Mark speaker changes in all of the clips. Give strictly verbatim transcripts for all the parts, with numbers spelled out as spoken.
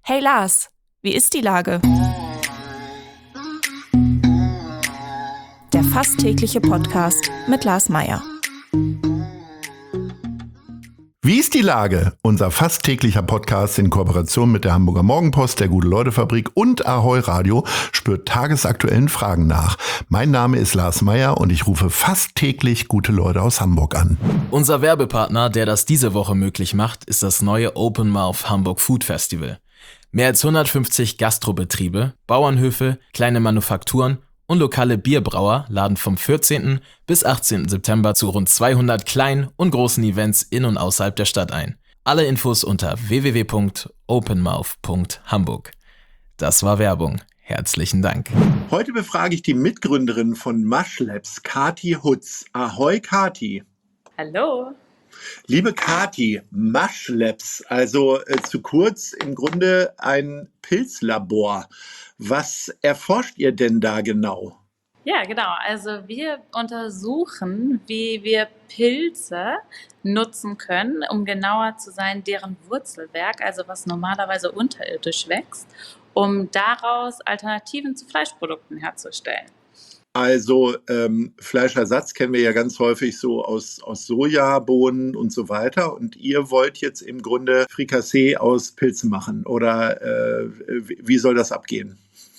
Speaker 1: Hey Lars, wie ist die Lage? Der fast tägliche Podcast mit Lars Meyer.
Speaker 2: Wie ist die Lage? Unser fast täglicher Podcast in Kooperation mit der Hamburger Morgenpost, der Gute-Leute-Fabrik und Ahoi Radio spürt tagesaktuellen Fragen nach. Mein Name ist Lars Meyer und ich rufe fast täglich gute Leute aus Hamburg an.
Speaker 3: Unser Werbepartner, der das diese Woche möglich macht, ist das neue Open Mouth Hamburg Food Festival. Mehr als hundertfünfzig Gastrobetriebe, Bauernhöfe, kleine Manufakturen und lokale Bierbrauer laden vom vierzehnten bis achtzehnten September zu rund zweihundert kleinen und großen Events in und außerhalb der Stadt ein. Alle Infos unter w w w punkt openmouth punkt hamburg. Das war Werbung. Herzlichen Dank.
Speaker 2: Heute befrage ich die Mitgründerin von Mush-Labs, Kathi Hutz. Ahoi, Kathi.
Speaker 4: Hallo.
Speaker 2: Liebe Kathi, Mush-Labs, also äh, zu kurz im Grunde ein Pilzlabor. Was erforscht ihr denn da genau?
Speaker 4: Ja, genau. Also wir untersuchen, wie wir Pilze nutzen können, um genauer zu sein, deren Wurzelwerk, also was normalerweise unterirdisch wächst, um daraus Alternativen zu Fleischprodukten herzustellen.
Speaker 2: Also ähm, Fleischersatz kennen wir ja ganz häufig so aus, aus Sojabohnen und so weiter. Und ihr wollt jetzt im Grunde Frikassee aus Pilzen machen. Oder äh, wie soll das abgehen?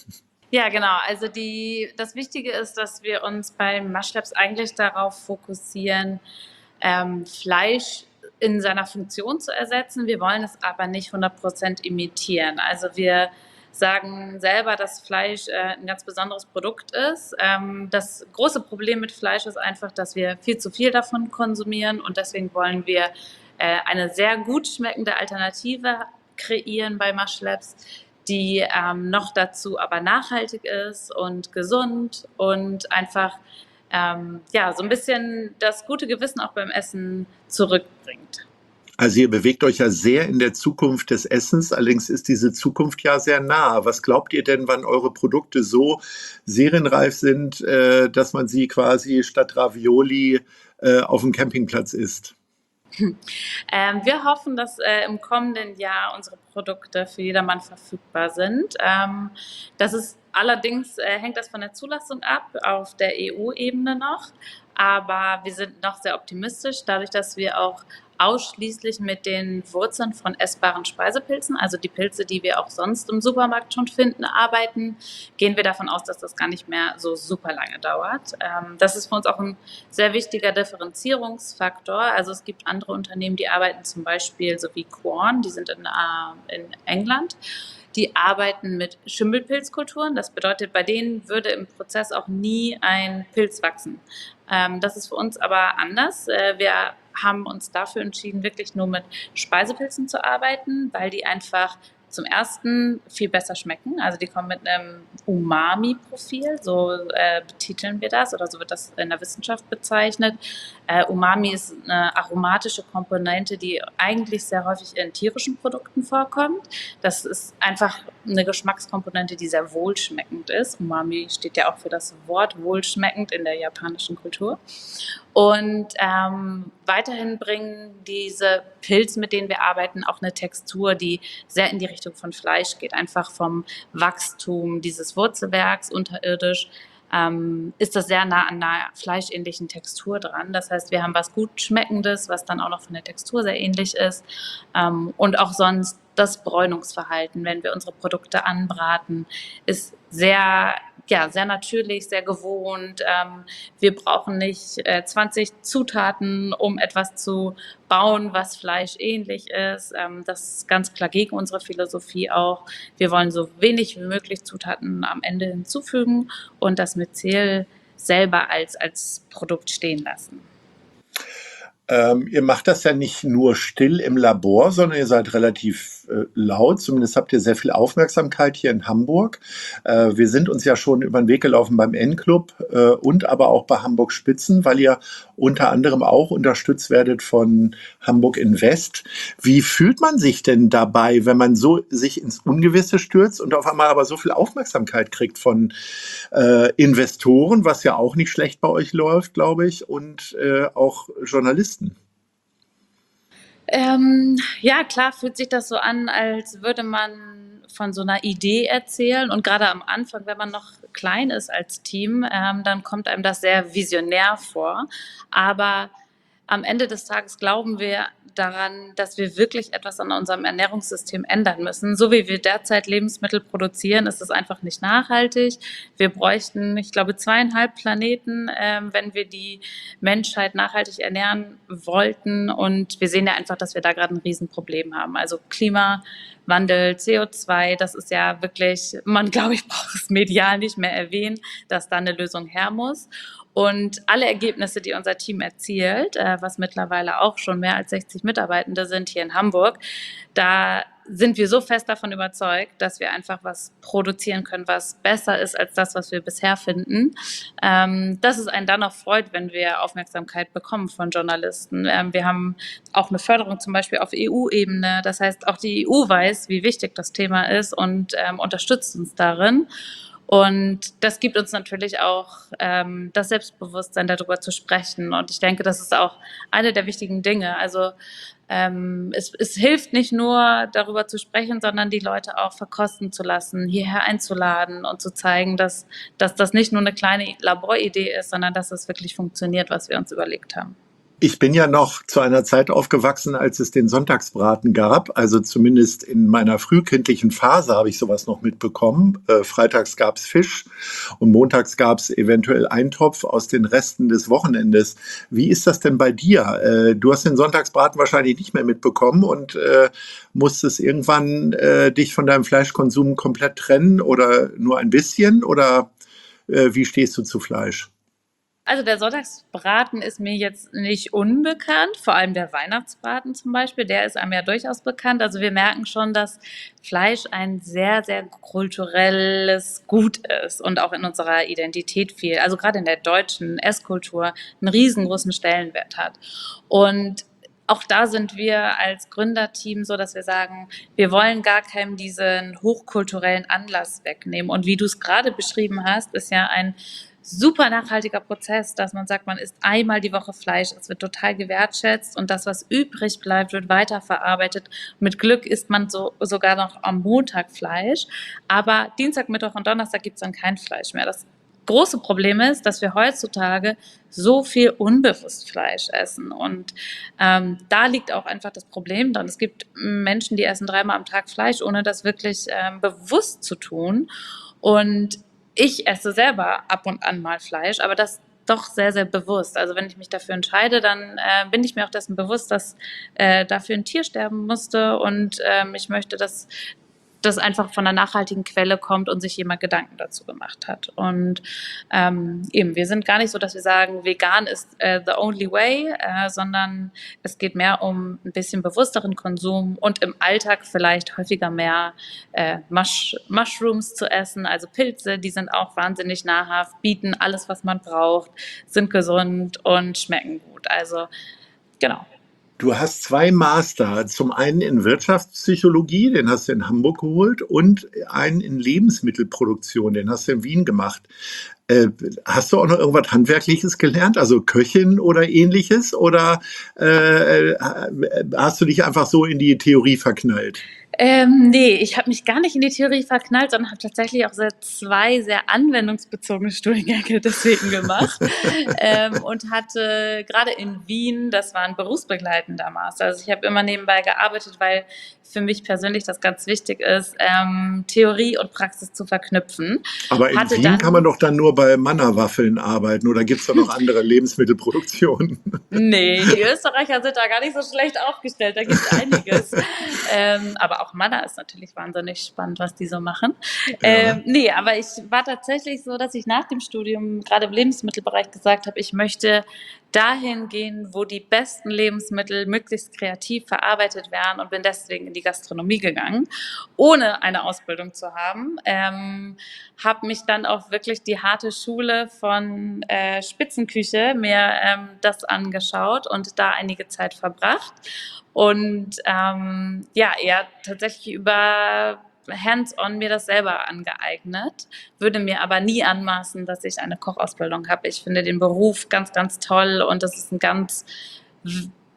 Speaker 4: Ja, genau. Also die, das Wichtige ist, dass wir uns bei Mush-Labs eigentlich darauf fokussieren, ähm, Fleisch in seiner Funktion zu ersetzen. Wir wollen es aber nicht hundert Prozent imitieren. Also wir sagen selber, dass Fleisch äh, ein ganz besonderes Produkt ist. Ähm, das große Problem mit Fleisch ist einfach, dass wir viel zu viel davon konsumieren und deswegen wollen wir äh, eine sehr gut schmeckende Alternative kreieren bei Mush-Labs, die ähm, noch dazu aber nachhaltig ist und gesund und einfach ähm, ja, so ein bisschen das gute Gewissen auch beim Essen zurückbringt.
Speaker 2: Also ihr bewegt euch ja sehr in der Zukunft des Essens, allerdings ist diese Zukunft ja sehr nah. Was glaubt ihr denn, wann eure Produkte so serienreif sind, äh, dass man sie quasi statt Ravioli äh, auf dem Campingplatz isst?
Speaker 4: Ähm, wir hoffen, dass äh, im kommenden Jahr unsere Produkte für jedermann verfügbar sind. Ähm, das ist allerdings äh, hängt das von der Zulassung ab, auf der E U-Ebene noch. Aber wir sind noch sehr optimistisch, dadurch, dass wir auch ausschließlich mit den Wurzeln von essbaren Speisepilzen, also die Pilze, die wir auch sonst im Supermarkt schon finden, arbeiten, gehen wir davon aus, dass das gar nicht mehr so super lange dauert. Ähm, das ist für uns auch ein sehr wichtiger Differenzierungsfaktor. Also es gibt andere Unternehmen, die arbeiten zum Beispiel so wie Quorn, die sind in, äh, in England. Die arbeiten mit Schimmelpilzkulturen. Das bedeutet, bei denen würde im Prozess auch nie ein Pilz wachsen. Ähm, das ist für uns aber anders. Äh, wir haben uns dafür entschieden, wirklich nur mit Speisepilzen zu arbeiten, weil die einfach zum ersten viel besser schmecken. Also die kommen mit einem Umami-Profil, so äh, betiteln wir das oder so wird das in der Wissenschaft bezeichnet. Äh, Umami ist eine aromatische Komponente, die eigentlich sehr häufig in tierischen Produkten vorkommt. Das ist einfach eine Geschmackskomponente, die sehr wohlschmeckend ist. Umami steht ja auch für das Wort wohlschmeckend in der japanischen Kultur. Und ähm, weiterhin bringen diese Pilze, mit denen wir arbeiten, auch eine Textur, die sehr in die Richtung von Fleisch geht. Einfach vom Wachstum dieses Wurzelwerks unterirdisch ähm, ist das sehr nah an einer fleischähnlichen Textur dran. Das heißt, wir haben was gut Schmeckendes, was dann auch noch von der Textur sehr ähnlich ist. Ähm, und auch sonst das Bräunungsverhalten, wenn wir unsere Produkte anbraten, ist sehr ja, sehr natürlich, sehr gewohnt. Ähm, wir brauchen nicht äh, zwanzig Zutaten, um etwas zu bauen, was fleischähnlich ist. Ähm, das ist ganz klar gegen unsere Philosophie auch. Wir wollen so wenig wie möglich Zutaten am Ende hinzufügen und das Myzel selber als, als Produkt stehen lassen.
Speaker 2: Ähm, ihr macht das ja nicht nur still im Labor, sondern ihr seid relativ äh, laut. Zumindest habt ihr sehr viel Aufmerksamkeit hier in Hamburg. Äh, wir sind uns ja schon über den Weg gelaufen beim N-Club äh, und aber auch bei Hamburg Spitzen, weil ihr unter anderem auch unterstützt werdet von Hamburg Invest. Wie fühlt man sich denn dabei, wenn man so sich ins Ungewisse stürzt und auf einmal aber so viel Aufmerksamkeit kriegt von äh, Investoren, was ja auch nicht schlecht bei euch läuft, glaube ich, und äh, auch Journalisten?
Speaker 4: Ähm, ja, klar fühlt sich das so an, als würde man von so einer Idee erzählen. Und gerade am Anfang, wenn man noch klein ist als Team, ähm, dann kommt einem das sehr visionär vor. Aber am Ende des Tages glauben wir daran, dass wir wirklich etwas an unserem Ernährungssystem ändern müssen. So wie wir derzeit Lebensmittel produzieren, ist es einfach nicht nachhaltig. Wir bräuchten, ich glaube, zweieinhalb Planeten, ähm, wenn wir die Menschheit nachhaltig ernähren wollten. Und wir sehen ja einfach, dass wir da gerade ein Riesenproblem haben. Also Klimawandel, C O zwei, das ist ja wirklich, man glaube ich, braucht es medial nicht mehr erwähnen, dass da eine Lösung her muss. Und alle Ergebnisse, die unser Team erzielt, äh, was mittlerweile auch schon mehr als sechzig Mitarbeitende sind hier in Hamburg, da sind wir so fest davon überzeugt, dass wir einfach was produzieren können, was besser ist als das, was wir bisher finden. Ähm, dass es einen dann auch freut, wenn wir Aufmerksamkeit bekommen von Journalisten. Ähm, wir haben auch eine Förderung zum Beispiel auf E U-Ebene. Das heißt, auch die E U weiß, wie wichtig das Thema ist und ähm, unterstützt uns darin. Und das gibt uns natürlich auch ähm, das Selbstbewusstsein, darüber zu sprechen. Und ich denke, das ist auch eine der wichtigen Dinge. Also ähm, es, es hilft nicht nur, darüber zu sprechen, sondern die Leute auch verkosten zu lassen, hierher einzuladen und zu zeigen, dass, dass das nicht nur eine kleine Laboridee ist, sondern dass es wirklich funktioniert, was wir uns überlegt haben.
Speaker 2: Ich bin ja noch zu einer Zeit aufgewachsen, als es den Sonntagsbraten gab. Also zumindest in meiner frühkindlichen Phase habe ich sowas noch mitbekommen. Äh, freitags gab es Fisch und montags gab es eventuell Eintopf aus den Resten des Wochenendes. Wie ist das denn bei dir? Äh, du hast den Sonntagsbraten wahrscheinlich nicht mehr mitbekommen und äh, musstest irgendwann äh, dich von deinem Fleischkonsum komplett trennen oder nur ein bisschen? Oder äh, wie stehst du zu Fleisch?
Speaker 4: Also der Sonntagsbraten ist mir jetzt nicht unbekannt, vor allem der Weihnachtsbraten zum Beispiel, der ist einem ja durchaus bekannt. Also wir merken schon, dass Fleisch ein sehr, sehr kulturelles Gut ist und auch in unserer Identität viel, also gerade in der deutschen Esskultur einen riesengroßen Stellenwert hat. Und auch da sind wir als Gründerteam so, dass wir sagen, wir wollen gar keinem diesen hochkulturellen Anlass wegnehmen. Und wie du es gerade beschrieben hast, ist ja ein super nachhaltiger Prozess, dass man sagt, man isst einmal die Woche Fleisch, es wird total gewertschätzt und das, was übrig bleibt, wird weiterverarbeitet. Mit Glück isst man so, sogar noch am Montag Fleisch, aber Dienstag, Mittwoch und Donnerstag gibt es dann kein Fleisch mehr. Das große Problem ist, dass wir heutzutage so viel unbewusst Fleisch essen und ähm, da liegt auch einfach das Problem dran. Es gibt Menschen, die essen dreimal am Tag Fleisch, ohne das wirklich ähm, bewusst zu tun, und ich esse selber ab und an mal Fleisch, aber das doch sehr, sehr bewusst. Also wenn ich mich dafür entscheide, dann äh, bin ich mir auch dessen bewusst, dass äh, dafür ein Tier sterben musste und ähm, ich möchte, dass das einfach von einer nachhaltigen Quelle kommt und sich jemand Gedanken dazu gemacht hat. Und ähm, eben, wir sind gar nicht so, dass wir sagen, vegan ist äh, the only way, äh, sondern es geht mehr um ein bisschen bewussteren Konsum und im Alltag vielleicht häufiger mehr äh, Mush- Mushrooms zu essen, also Pilze, die sind auch wahnsinnig nahrhaft, bieten alles, was man braucht, sind gesund und schmecken gut. Also genau.
Speaker 2: Du hast zwei Master, zum einen in Wirtschaftspsychologie, den hast du in Hamburg geholt, und einen in Lebensmittelproduktion, den hast du in Wien gemacht. Äh, hast du auch noch irgendwas Handwerkliches gelernt, also Köchin oder ähnliches, oder äh, hast du dich einfach so in die Theorie verknallt?
Speaker 4: Ähm, nee, ich habe mich gar nicht in die Theorie verknallt, sondern habe tatsächlich auch sehr, zwei sehr anwendungsbezogene Studiengänge deswegen gemacht ähm, und hatte gerade in Wien, das war ein berufsbegleitender Master, also ich habe immer nebenbei gearbeitet, weil für mich persönlich das ganz wichtig ist, ähm, Theorie und Praxis zu verknüpfen.
Speaker 2: Aber in
Speaker 4: Hatte
Speaker 2: Wien
Speaker 4: dann,
Speaker 2: kann man doch dann nur bei Manna-Waffeln arbeiten, oder gibt es da noch andere Lebensmittelproduktionen?
Speaker 4: Nee, die Österreicher sind da gar nicht so schlecht aufgestellt, da gibt es einiges. ähm, aber auch Manna ist natürlich wahnsinnig spannend, was die so machen.
Speaker 2: Ja.
Speaker 4: Ähm, nee, aber ich war tatsächlich so, dass ich nach dem Studium gerade im Lebensmittelbereich gesagt habe, ich möchte dahin gehen, wo die besten Lebensmittel möglichst kreativ verarbeitet werden, und bin deswegen in die Gastronomie gegangen, ohne eine Ausbildung zu haben. Ähm, habe mich dann auch wirklich die harte Schule von äh, Spitzenküche mir ähm, das angeschaut und da einige Zeit verbracht. Und ähm, ja, eher tatsächlich über hands-on mir das selber angeeignet, würde mir aber nie anmaßen, dass ich eine Kochausbildung habe. Ich finde den Beruf ganz, ganz toll und das ist ein ganz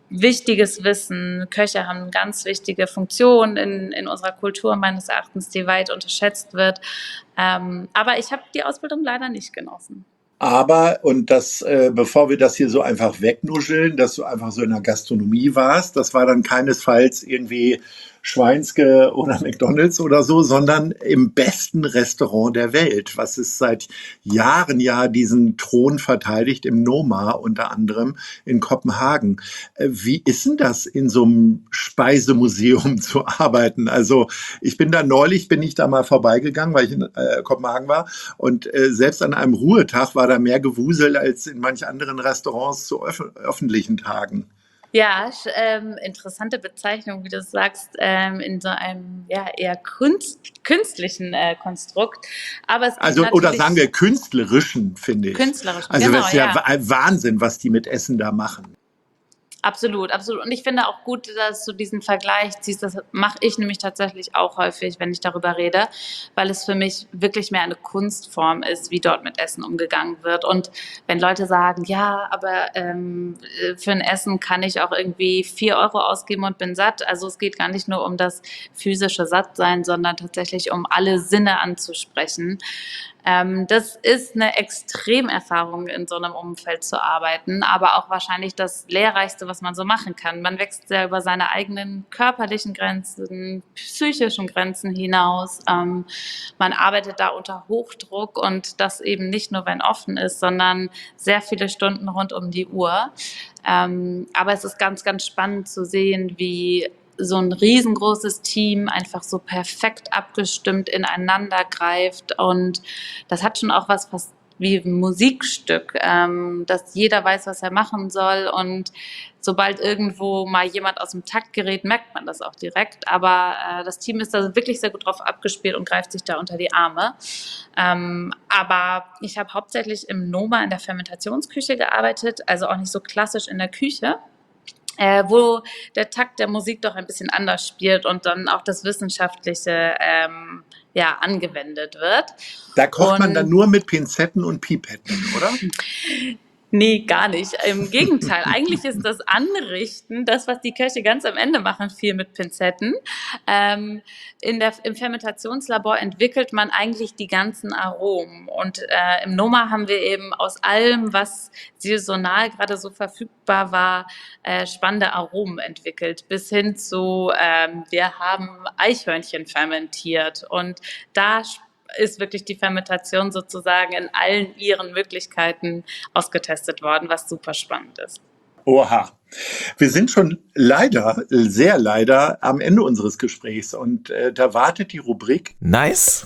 Speaker 4: wichtiges Wissen. Köche haben eine ganz wichtige Funktion in, in unserer Kultur meines Erachtens, die weit unterschätzt wird. Ähm, aber ich habe die Ausbildung leider nicht genossen.
Speaker 2: Aber, und das, äh, bevor wir das hier so einfach wegnuscheln, dass du einfach so in der Gastronomie warst, das war dann keinesfalls irgendwie Schweinske oder McDonald's oder so, sondern im besten Restaurant der Welt, was es seit Jahren ja diesen Thron verteidigt, im Noma unter anderem in Kopenhagen. Äh, Wie ist denn das, in so einem Speisemuseum zu arbeiten? Also ich bin da neulich, bin ich da mal vorbeigegangen, weil ich in äh, Kopenhagen war, und äh, selbst an einem Ruhetag war da mehr Gewusel als in manch anderen Restaurants zu öff öffentlichen Tagen.
Speaker 4: Ja, sch- ähm, interessante Bezeichnung, wie du es sagst, ähm, in so einem ja, eher kunst, künstlichen äh, Konstrukt. Aber es gibt
Speaker 2: Also, oder
Speaker 4: natürlich
Speaker 2: sagen wir künstlerischen, finde ich.
Speaker 4: künstlerischen,
Speaker 2: Also,
Speaker 4: genau,
Speaker 2: das ist ja
Speaker 4: ja.
Speaker 2: Wa- Wahnsinn, was die mit Essen da machen.
Speaker 4: Absolut, absolut. Und ich finde auch gut, dass du diesen Vergleich ziehst. Das mache ich nämlich tatsächlich auch häufig, wenn ich darüber rede, weil es für mich wirklich mehr eine Kunstform ist, wie dort mit Essen umgegangen wird. Und wenn Leute sagen, ja, aber ähm, für ein Essen kann ich auch irgendwie vier Euro ausgeben und bin satt. Also es geht gar nicht nur um das physische Sattsein, sondern tatsächlich um alle Sinne anzusprechen. Ähm, das ist eine Extremerfahrung, in so einem Umfeld zu arbeiten, aber auch wahrscheinlich das Lehrreichste, was man so machen kann. Man wächst sehr über seine eigenen körperlichen Grenzen, psychischen Grenzen hinaus. Ähm, man arbeitet da unter Hochdruck und das eben nicht nur, wenn offen ist, sondern sehr viele Stunden rund um die Uhr. Ähm, aber es ist ganz, ganz spannend zu sehen, wie so ein riesengroßes Team einfach so perfekt abgestimmt ineinander greift. Und das hat schon auch was fast wie ein Musikstück, ähm, dass jeder weiß, was er machen soll. Und sobald irgendwo mal jemand aus dem Takt gerät, merkt man das auch direkt. Aber äh, das Team ist da wirklich sehr gut drauf abgespielt und greift sich da unter die Arme. Ähm, aber ich habe hauptsächlich im Noma in der Fermentationsküche gearbeitet, also auch nicht so klassisch in der Küche, äh, wo der Takt der Musik doch ein bisschen anders spielt und dann auch das Wissenschaftliche ähm, ja, angewendet wird.
Speaker 2: Da kocht man dann
Speaker 4: Und
Speaker 2: nur mit Pinzetten und Pipetten, oder?
Speaker 4: nee, gar nicht. Im Gegenteil. Eigentlich ist das Anrichten, das, was die Köche ganz am Ende machen, viel mit Pinzetten. Ähm, in der, im Fermentationslabor entwickelt man eigentlich die ganzen Aromen. Und äh, im Noma haben wir eben aus allem, was saisonal gerade so verfügbar war, äh, spannende Aromen entwickelt. Bis hin zu, ähm, wir haben Eichhörnchen fermentiert. Und da ist wirklich die Fermentation sozusagen in allen ihren Möglichkeiten ausgetestet worden, was super spannend ist.
Speaker 2: Oha. Wir sind schon leider, sehr leider am Ende unseres Gesprächs, und äh, da wartet die Rubrik
Speaker 3: Nice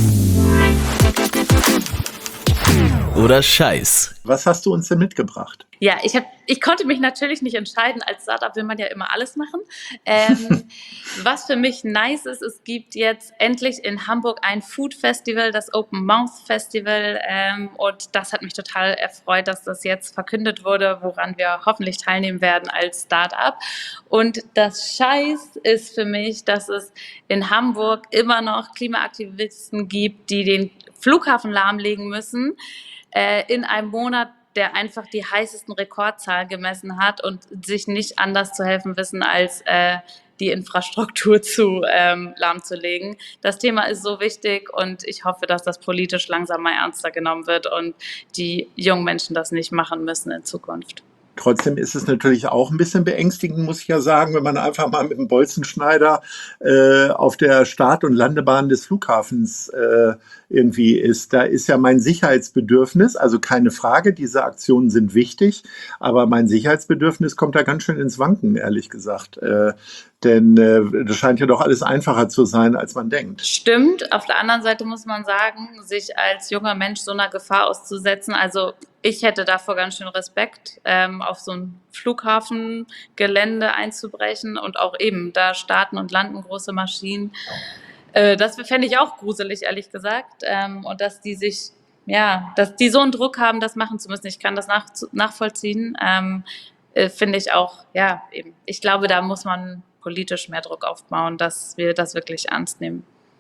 Speaker 3: oder Scheiß.
Speaker 2: Was hast du uns denn mitgebracht?
Speaker 4: Ja, ich, hab, ich konnte mich natürlich nicht entscheiden. Als Startup will man ja immer alles machen. Ähm, was für mich nice ist, es gibt jetzt endlich in Hamburg ein Food Festival, das Open Mouth Festival. Ähm, und das hat mich total erfreut, dass das jetzt verkündet wurde, woran wir hoffentlich teilnehmen werden als Startup. Und das Scheiß ist für mich, dass es in Hamburg immer noch Klimaaktivisten gibt, die den Flughafen lahmlegen müssen, äh, in einem Monat, der einfach die heißesten Rekordzahlen gemessen hat und sich nicht anders zu helfen wissen, als äh, die Infrastruktur zu ähm, lahmzulegen. Das Thema ist so wichtig und ich hoffe, dass das politisch langsam mal ernster genommen wird und die jungen Menschen das nicht machen müssen in Zukunft.
Speaker 2: Trotzdem ist es natürlich auch ein bisschen beängstigend, muss ich ja sagen, wenn man einfach mal mit dem Bolzenschneider äh, auf der Start- und Landebahn des Flughafens äh, irgendwie ist. Da ist ja mein Sicherheitsbedürfnis, also keine Frage, diese Aktionen sind wichtig, aber mein Sicherheitsbedürfnis kommt da ganz schön ins Wanken, ehrlich gesagt. Äh, denn äh, das scheint ja doch alles einfacher zu sein, als man denkt.
Speaker 4: Stimmt. Auf der anderen Seite muss man sagen, sich als junger Mensch so einer Gefahr auszusetzen, also ich hätte davor ganz schön Respekt, ähm, auf so ein Flughafengelände einzubrechen und auch eben da starten und landen große Maschinen. Äh, das fände ich auch gruselig, ehrlich gesagt. Ähm, und dass die sich, ja, dass die so einen Druck haben, das machen zu müssen. Ich kann das nach, nachvollziehen. Ähm, äh, finde ich auch, ja, eben. Ich glaube, da muss man politisch mehr Druck aufbauen, dass wir das wirklich ernst nehmen.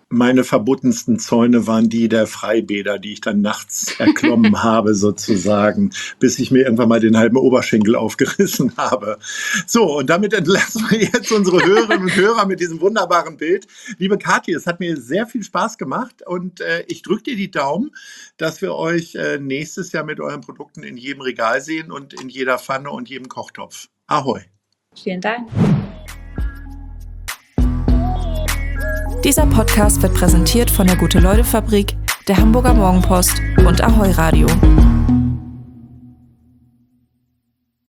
Speaker 2: Meine verbotensten Zäune waren die der Freibäder, die ich dann nachts erklommen habe sozusagen, bis ich mir irgendwann mal den halben Oberschenkel aufgerissen habe. So, und damit entlassen wir jetzt unsere Hörerinnen und Hörer mit diesem wunderbaren Bild. Liebe Kathi, es hat mir sehr viel Spaß gemacht und äh, ich drücke dir die Daumen, dass wir euch äh, nächstes Jahr mit euren Produkten in jedem Regal sehen und in jeder Pfanne und jedem Kochtopf. Ahoi!
Speaker 4: Vielen Dank.
Speaker 1: Dieser Podcast wird präsentiert von der Gute-Leute-Fabrik, der Hamburger Morgenpost und Ahoi Radio.